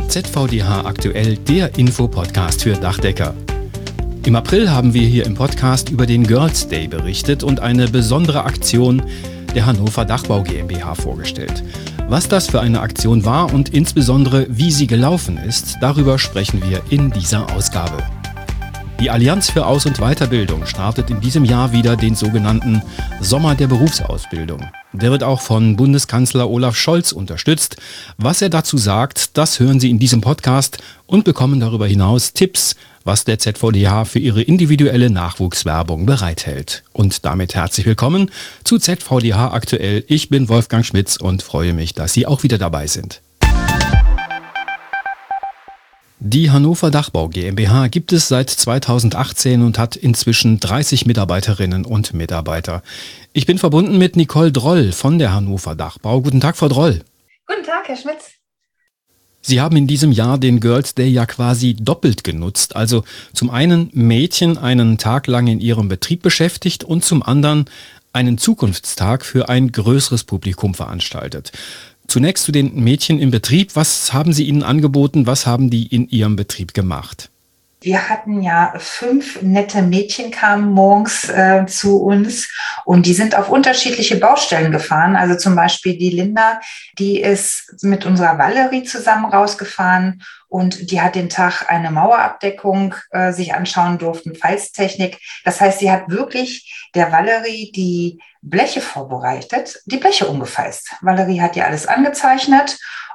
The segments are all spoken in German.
ZVDH aktuell, der Infopodcast für Dachdecker. Im April haben wir hier im Podcast über den Girls Day berichtet und eine besondere Aktion der Hannover Dachbau GmbH vorgestellt. Was das für eine Aktion war und insbesondere wie sie gelaufen ist, darüber sprechen wir in dieser Ausgabe. Die Allianz für Aus- und Weiterbildung startet in diesem Jahr wieder den sogenannten Sommer der Berufsausbildung. Der wird auch von Bundeskanzler Olaf Scholz unterstützt. Was er dazu sagt, das hören Sie in diesem Podcast und bekommen darüber hinaus Tipps, was der ZVDH für Ihre individuelle Nachwuchswerbung bereithält. Und damit herzlich willkommen zu ZVDH aktuell. Ich bin Wolfgang Schmitz und freue mich, dass Sie auch wieder dabei sind. Die Hannover Dachbau GmbH gibt es seit 2018 und hat inzwischen 30 Mitarbeiterinnen und Mitarbeiter. Ich bin verbunden mit Nicole Droll von der Hannover Dachbau. Guten Tag, Frau Droll. Guten Tag, Herr Schmitz. Sie haben in diesem Jahr den Girls Day ja quasi doppelt genutzt. Also zum einen Mädchen einen Tag lang in ihrem Betrieb beschäftigt und zum anderen einen Zukunftstag für ein größeres Publikum veranstaltet. Zunächst zu den Mädchen im Betrieb. Was haben Sie ihnen angeboten? Was haben die in Ihrem Betrieb gemacht? Wir hatten ja 5 nette Mädchen kamen morgens zu uns und die sind auf unterschiedliche Baustellen gefahren. Also zum Beispiel die Linda, die ist mit unserer Valerie zusammen rausgefahren und die hat den Tag eine Mauerabdeckung sich anschauen durften, Falztechnik. Das heißt, sie hat wirklich der Valerie die Bleche vorbereitet, die Bleche umgefalzt. Valerie hat ja alles angezeichnet.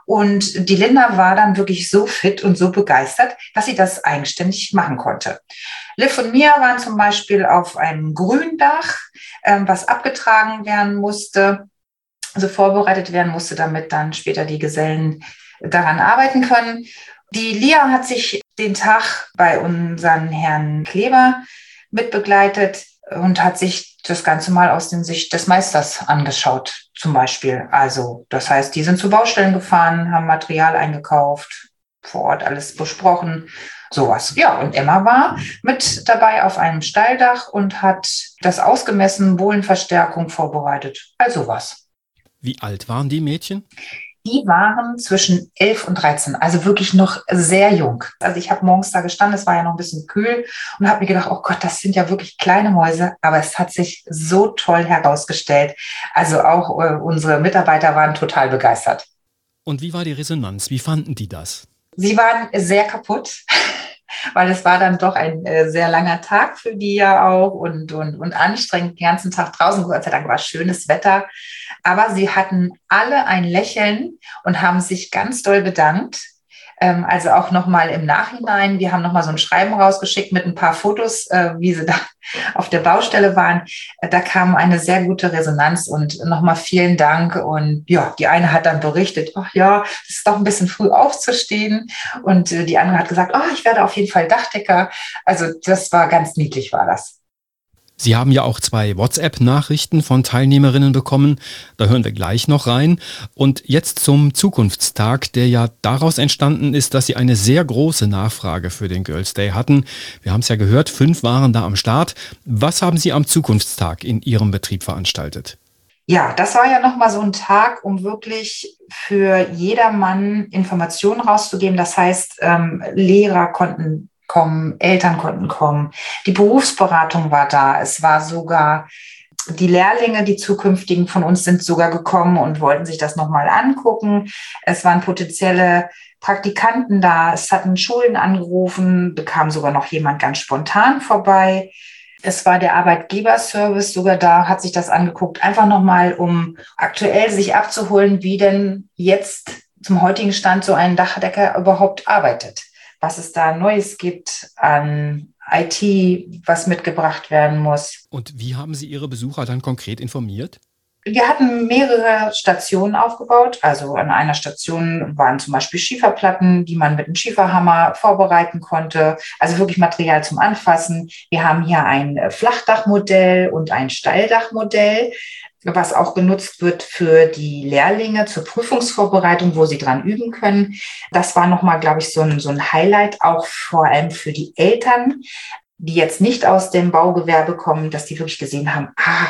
Und die Linda war dann wirklich so fit und so begeistert, dass sie das eigenständig machen konnte. Liv und Mia waren zum Beispiel auf einem Gründach, was abgetragen werden musste, also vorbereitet werden musste, damit dann später die Gesellen daran arbeiten können. Die Lia hat sich den Tag bei unseren Herrn Kleber mitbegleitet und hat sich das Ganze mal aus der Sicht des Meisters angeschaut, zum Beispiel. Also das heißt, die sind zu Baustellen gefahren, haben Material eingekauft, vor Ort alles besprochen, sowas. Ja, und Emma war mit dabei auf einem Steildach und hat das ausgemessen, Bohlenverstärkung vorbereitet, also was. Wie alt waren die Mädchen? Die waren zwischen 11 und 13, also wirklich noch sehr jung. Also ich habe morgens da gestanden, es war ja noch ein bisschen kühl und habe mir gedacht, oh Gott, das sind ja wirklich kleine Mäuse, aber es hat sich so toll herausgestellt. Also auch unsere Mitarbeiter waren total begeistert. Und wie war die Resonanz? Wie fanden die das? Sie waren sehr kaputt, weil es war dann doch ein sehr langer Tag für die ja auch und anstrengend, den ganzen Tag draußen. Gott sei Dank war schönes Wetter. Aber sie hatten alle ein Lächeln und haben sich ganz doll bedankt. Also auch nochmal im Nachhinein. Wir haben nochmal so ein Schreiben rausgeschickt mit ein paar Fotos, wie sie da auf der Baustelle waren. Da kam eine sehr gute Resonanz und nochmal vielen Dank. Und ja, die eine hat dann berichtet, ach ja, es ist doch ein bisschen früh aufzustehen. Und die andere hat gesagt, oh, ich werde auf jeden Fall Dachdecker. Also das war ganz niedlich, war das. Sie haben ja auch 2 WhatsApp-Nachrichten von Teilnehmerinnen bekommen. Da hören wir gleich noch rein. Und jetzt zum Zukunftstag, der ja daraus entstanden ist, dass Sie eine sehr große Nachfrage für den Girls Day hatten. Wir haben es ja gehört, 5 waren da am Start. Was haben Sie am Zukunftstag in Ihrem Betrieb veranstaltet? Ja, das war ja nochmal so ein Tag, um wirklich für jedermann Informationen rauszugeben. Das heißt, Lehrer konnten kommen, Eltern konnten kommen, die Berufsberatung war da, es war sogar die Lehrlinge, die zukünftigen von uns sind sogar gekommen und wollten sich das nochmal angucken. Es waren potenzielle Praktikanten da, es hatten Schulen angerufen, bekam sogar noch jemand ganz spontan vorbei. Es war der Arbeitgeberservice sogar da, hat sich das angeguckt, einfach nochmal, um aktuell sich abzuholen, wie denn jetzt zum heutigen Stand so ein Dachdecker überhaupt arbeitet. Was es da Neues gibt an IT, was mitgebracht werden muss. Und wie haben Sie Ihre Besucher dann konkret informiert? Wir hatten mehrere Stationen aufgebaut. Also an einer Station waren zum Beispiel Schieferplatten, die man mit einem Schieferhammer vorbereiten konnte. Also wirklich Material zum Anfassen. Wir haben hier ein Flachdachmodell und ein Steildachmodell, was auch genutzt wird für die Lehrlinge zur Prüfungsvorbereitung, wo sie dran üben können. Das war nochmal, glaube ich, so ein Highlight, auch vor allem für die Eltern, die jetzt nicht aus dem Baugewerbe kommen, dass die wirklich gesehen haben,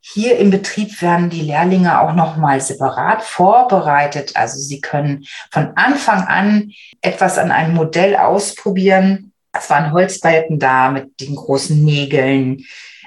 Hier im Betrieb werden die Lehrlinge auch nochmal separat vorbereitet. Also sie können von Anfang an etwas an einem Modell ausprobieren. Es waren Holzbalken da mit den großen Nägeln.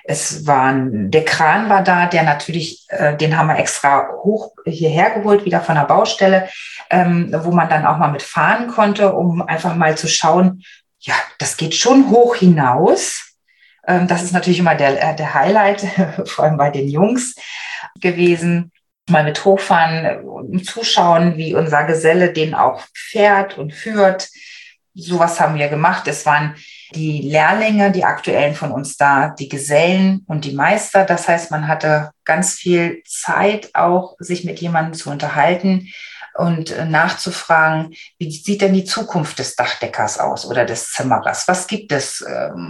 Der Kran war da, der natürlich, den haben wir extra hoch hierher geholt, wieder von der Baustelle, wo man dann auch mal mit fahren konnte, um einfach mal zu schauen, ja, das geht schon hoch hinaus. Das ist natürlich immer der Highlight, vor allem bei den Jungs gewesen. Mal mit hochfahren und zuschauen, wie unser Geselle den auch fährt und führt. Sowas haben wir gemacht. Es waren die Lehrlinge, die aktuellen von uns da, die Gesellen und die Meister. Das heißt, man hatte ganz viel Zeit auch, sich mit jemandem zu unterhalten und nachzufragen, wie sieht denn die Zukunft des Dachdeckers aus oder des Zimmerers? Was gibt es?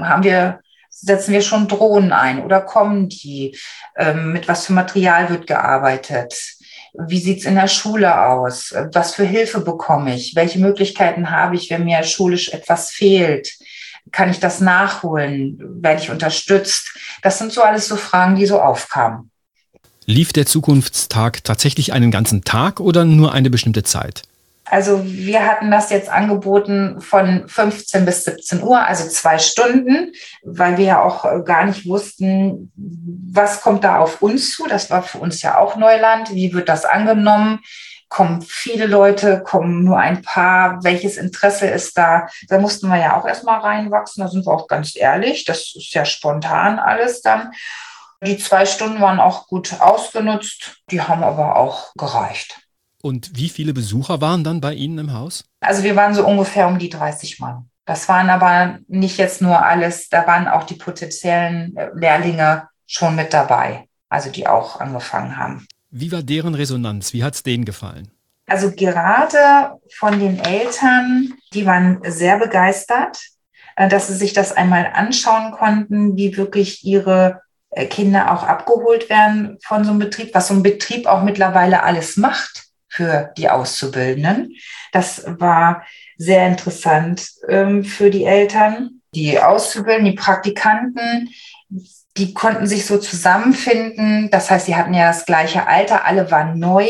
Setzen wir schon Drohnen ein oder kommen die? Mit was für Material wird gearbeitet? Wie sieht's in der Schule aus? Was für Hilfe bekomme ich? Welche Möglichkeiten habe ich, wenn mir schulisch etwas fehlt? Kann ich das nachholen? Werde ich unterstützt? Das sind so alles so Fragen, die so aufkamen. Lief der Zukunftstag tatsächlich einen ganzen Tag oder nur eine bestimmte Zeit? Also wir hatten das jetzt angeboten von 15 bis 17 Uhr, also 2 Stunden, weil wir ja auch gar nicht wussten, was kommt da auf uns zu. Das war für uns ja auch Neuland. Wie wird das angenommen? Kommen viele Leute, kommen nur ein paar? Welches Interesse ist da? Da mussten wir ja auch erstmal reinwachsen. Da sind wir auch ganz ehrlich. Das ist ja spontan alles dann. Die 2 Stunden waren auch gut ausgenutzt. Die haben aber auch gereicht. Und wie viele Besucher waren dann bei Ihnen im Haus? Also wir waren so ungefähr um die 30 Mann. Das waren aber nicht jetzt nur alles, da waren auch die potenziellen Lehrlinge schon mit dabei, also die auch angefangen haben. Wie war deren Resonanz? Wie hat es denen gefallen? Also gerade von den Eltern, die waren sehr begeistert, dass sie sich das einmal anschauen konnten, wie wirklich ihre Kinder auch abgeholt werden von so einem Betrieb, was so ein Betrieb auch mittlerweile alles macht für die Auszubildenden. Das war sehr interessant für die Eltern. Die Auszubildenden, die Praktikanten, die konnten sich so zusammenfinden. Das heißt, sie hatten ja das gleiche Alter, alle waren neu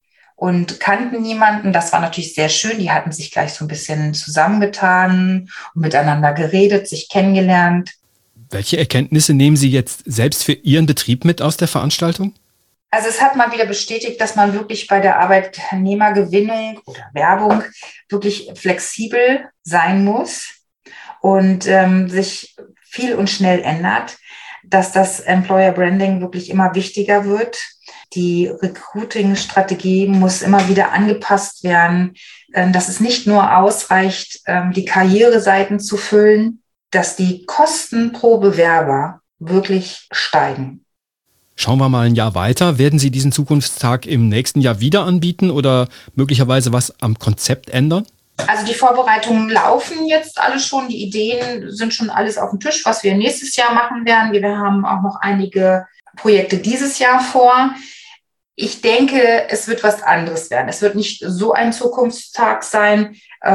und kannten niemanden. Das war natürlich sehr schön. Die hatten sich gleich so ein bisschen zusammengetan und miteinander geredet, sich kennengelernt. Welche Erkenntnisse nehmen Sie jetzt selbst für Ihren Betrieb mit aus der Veranstaltung? Also es hat mal wieder bestätigt, dass man wirklich bei der Arbeitnehmergewinnung oder Werbung wirklich flexibel sein muss und sich viel und schnell ändert, dass das Employer Branding wirklich immer wichtiger wird. Die Recruiting-Strategie muss immer wieder angepasst werden, dass es nicht nur ausreicht, die Karriereseiten zu füllen, dass die Kosten pro Bewerber wirklich steigen. Schauen wir mal ein Jahr weiter. Werden Sie diesen Zukunftstag im nächsten Jahr wieder anbieten oder möglicherweise was am Konzept ändern? Also die Vorbereitungen laufen jetzt alle schon. Die Ideen sind schon alles auf dem Tisch, was wir nächstes Jahr machen werden. Wir haben auch noch einige Projekte dieses Jahr vor. Ich denke, es wird was anderes werden. Es wird nicht so ein Zukunftstag sein.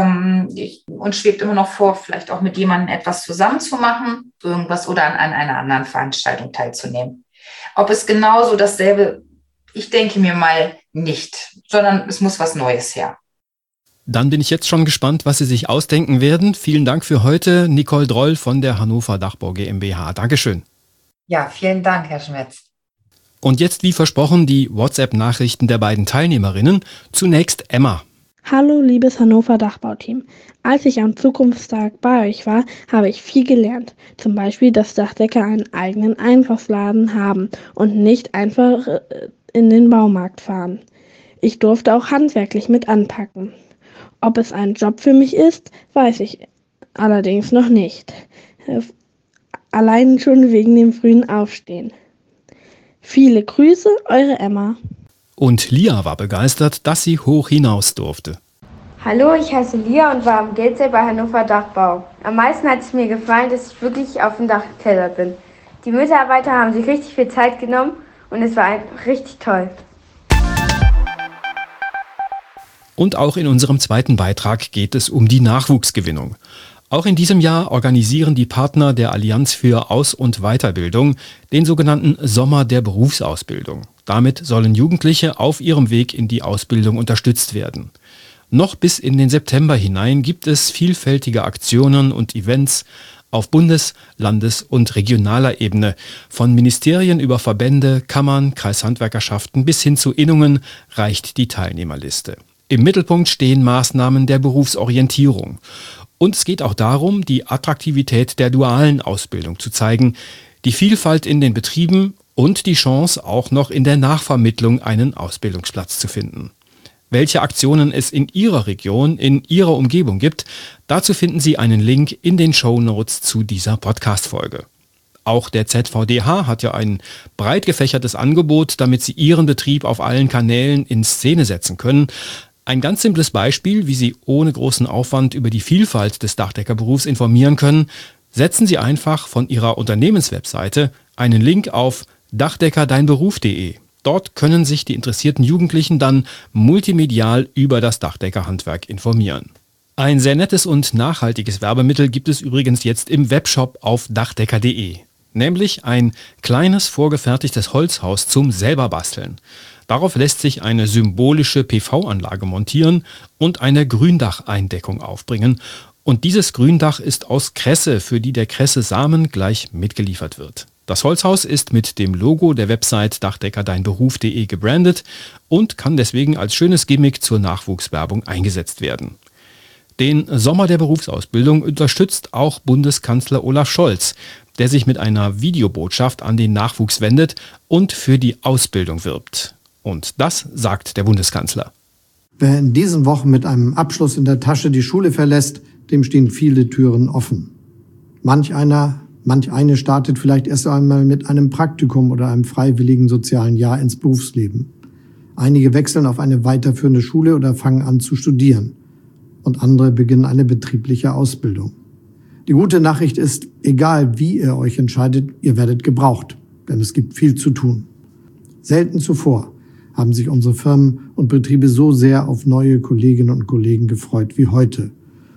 Uns schwebt immer noch vor, vielleicht auch mit jemandem etwas zusammen zu machen, irgendwas oder an einer anderen Veranstaltung teilzunehmen. Ob es genauso dasselbe, ich denke mir mal nicht, sondern es muss was Neues her. Dann bin ich jetzt schon gespannt, was Sie sich ausdenken werden. Vielen Dank für heute, Nicole Droll von der Hannover Dachbau GmbH. Dankeschön. Ja, vielen Dank, Herr Schmetz. Und jetzt, wie versprochen, die WhatsApp-Nachrichten der beiden Teilnehmerinnen. Zunächst Emma. Hallo, liebes Hannover Dachbauteam. Als ich am Zukunftstag bei euch war, habe ich viel gelernt. Zum Beispiel, dass Dachdecker einen eigenen Einkaufsladen haben und nicht einfach in den Baumarkt fahren. Ich durfte auch handwerklich mit anpacken. Ob es ein Job für mich ist, weiß ich allerdings noch nicht. Allein schon wegen dem frühen Aufstehen. Viele Grüße, eure Emma. Und Lia war begeistert, dass sie hoch hinaus durfte. Hallo, ich heiße Lia und war am Gatesay bei Hannover Dachbau. Am meisten hat es mir gefallen, dass ich wirklich auf dem Dach geklettert bin. Die Mitarbeiter haben sich richtig viel Zeit genommen und es war richtig toll. Und auch in unserem zweiten Beitrag geht es um die Nachwuchsgewinnung. Auch in diesem Jahr organisieren die Partner der Allianz für Aus- und Weiterbildung den sogenannten Sommer der Berufsausbildung. Damit sollen Jugendliche auf ihrem Weg in die Ausbildung unterstützt werden. Noch bis in den September hinein gibt es vielfältige Aktionen und Events auf Bundes-, Landes- und regionaler Ebene. Von Ministerien über Verbände, Kammern, Kreishandwerkerschaften bis hin zu Innungen reicht die Teilnehmerliste. Im Mittelpunkt stehen Maßnahmen der Berufsorientierung. Und es geht auch darum, die Attraktivität der dualen Ausbildung zu zeigen, die Vielfalt in den Betrieben und die Chance, auch noch in der Nachvermittlung einen Ausbildungsplatz zu finden. Welche Aktionen es in Ihrer Region, in Ihrer Umgebung gibt, dazu finden Sie einen Link in den Shownotes zu dieser Podcast-Folge. Auch der ZVDH hat ja ein breit gefächertes Angebot, damit Sie Ihren Betrieb auf allen Kanälen in Szene setzen können. Ein ganz simples Beispiel, wie Sie ohne großen Aufwand über die Vielfalt des Dachdeckerberufs informieren können: Setzen Sie einfach von Ihrer Unternehmenswebseite einen Link auf dachdeckerdeinberuf.de. Dort können sich die interessierten Jugendlichen dann multimedial über das Dachdeckerhandwerk informieren. Ein sehr nettes und nachhaltiges Werbemittel gibt es übrigens jetzt im Webshop auf dachdecker.de. Nämlich ein kleines vorgefertigtes Holzhaus zum Selberbasteln. Darauf lässt sich eine symbolische PV-Anlage montieren und eine Gründacheindeckung aufbringen. Und dieses Gründach ist aus Kresse, für die der Kresse-Samen gleich mitgeliefert wird. Das Holzhaus ist mit dem Logo der Website dachdeckerdeinberuf.de gebrandet und kann deswegen als schönes Gimmick zur Nachwuchswerbung eingesetzt werden. Den Sommer der Berufsausbildung unterstützt auch Bundeskanzler Olaf Scholz, der sich mit einer Videobotschaft an den Nachwuchs wendet und für die Ausbildung wirbt. Und das sagt der Bundeskanzler. Wer in diesen Wochen mit einem Abschluss in der Tasche die Schule verlässt, dem stehen viele Türen offen. Manch eine startet vielleicht erst einmal mit einem Praktikum oder einem freiwilligen sozialen Jahr ins Berufsleben. Einige wechseln auf eine weiterführende Schule oder fangen an zu studieren. Und andere beginnen eine betriebliche Ausbildung. Die gute Nachricht ist, egal wie ihr euch entscheidet, ihr werdet gebraucht, denn es gibt viel zu tun. Selten zuvor haben sich unsere Firmen und Betriebe so sehr auf neue Kolleginnen und Kollegen gefreut wie heute.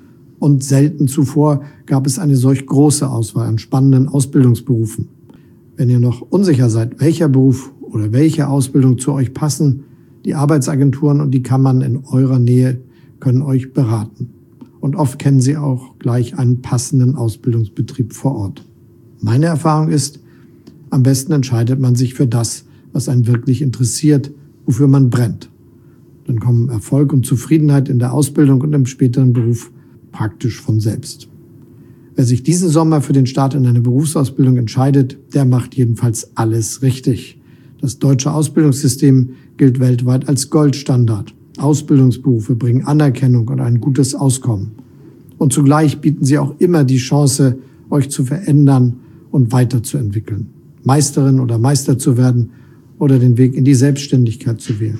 Und selten zuvor gab es eine solch große Auswahl an spannenden Ausbildungsberufen. Wenn ihr noch unsicher seid, welcher Beruf oder welche Ausbildung zu euch passen, die Arbeitsagenturen und die Kammern in eurer Nähe können euch beraten. Und oft kennen sie auch gleich einen passenden Ausbildungsbetrieb vor Ort. Meine Erfahrung ist, am besten entscheidet man sich für das, was einen wirklich interessiert, wofür man brennt. Dann kommen Erfolg und Zufriedenheit in der Ausbildung und im späteren Beruf praktisch von selbst. Wer sich diesen Sommer für den Start in eine Berufsausbildung entscheidet, der macht jedenfalls alles richtig. Das deutsche Ausbildungssystem gilt weltweit als Goldstandard. Ausbildungsberufe bringen Anerkennung und ein gutes Auskommen. Und zugleich bieten sie auch immer die Chance, euch zu verändern und weiterzuentwickeln, Meisterin oder Meister zu werden oder den Weg in die Selbstständigkeit zu wählen.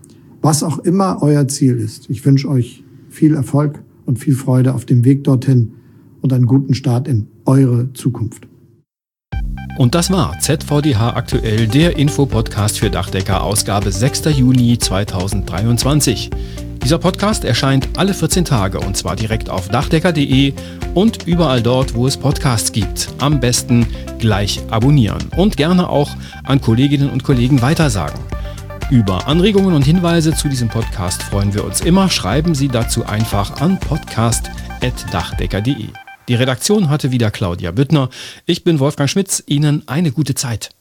Was auch immer euer Ziel ist, ich wünsche euch viel Erfolg und viel Freude auf dem Weg dorthin und einen guten Start in eure Zukunft. Und das war ZVDH aktuell, der Infopodcast für Dachdecker, Ausgabe 6. Juni 2023. Dieser Podcast erscheint alle 14 Tage und zwar direkt auf dachdecker.de und überall dort, wo es Podcasts gibt. Am besten gleich abonnieren und gerne auch an Kolleginnen und Kollegen weitersagen. Über Anregungen und Hinweise zu diesem Podcast freuen wir uns immer. Schreiben Sie dazu einfach an podcast@dachdecker.de. Die Redaktion hatte wieder Claudia Büttner. Ich bin Wolfgang Schmitz. Ihnen eine gute Zeit.